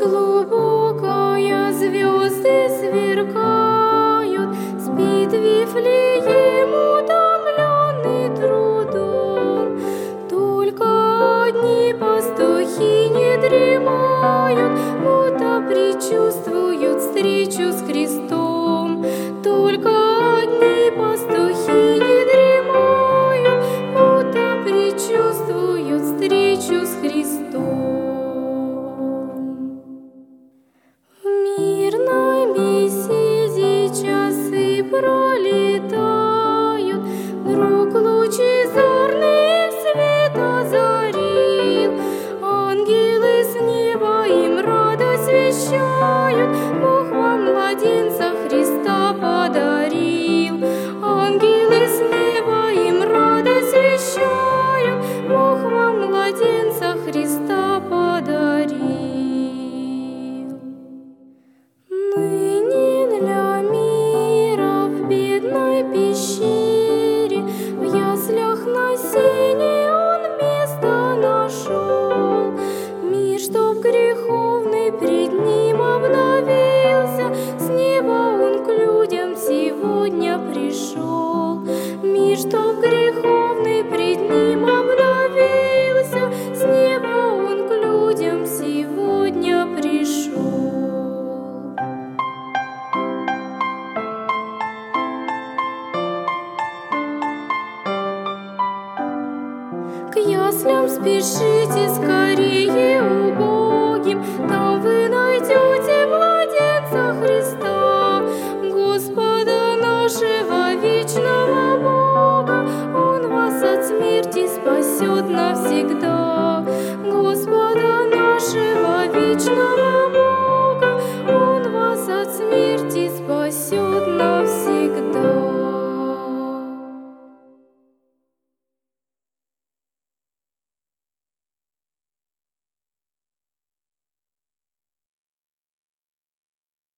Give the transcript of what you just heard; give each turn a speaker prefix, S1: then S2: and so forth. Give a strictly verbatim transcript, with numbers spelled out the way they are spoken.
S1: глубокая звезды сверкают, спит Вифлеем утомленный трудом. Только одни пастухи не дремают, будто предчувствуют встречу с Христом. Только одни пастухи не дремают, будто предчувствуют встречу с Христом. В мирной беседе часы пролетают, вдруг лучезарный свет озарил. Ангелы с неба им радость вещают, Бог вам младенца Христа подарил. Ангелы с неба им радость вещают, Бог вам младенца Христа подарил. Ныне для мира в бедной пещере, в яслях на сене он место нашел. Мир, чтоб греховный пред ним обновился, с неба он к людям сегодня пришел. Мир, чтоб греховный пред ним обновился, с неба он к людям сегодня пришел. К яслям спешите скорее, убогим, там вы найдете младенца Христа, Господа нашего вечного Бога. Он вас от смерти спасет навсегда.